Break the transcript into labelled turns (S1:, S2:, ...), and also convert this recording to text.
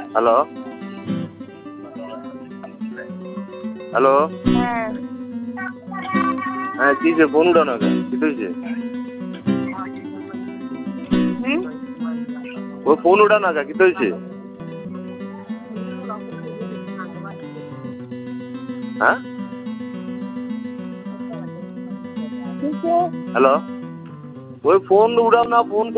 S1: hello hello
S2: হ্যাঁ
S1: হ্যাঁ কি যে ফোন উঠাও না কেন কি হয়েছে ও ফোন উঠা না কে কি হয়েছে হ্যাঁ হ্যালো ওই ফোন উঠাও না ফোন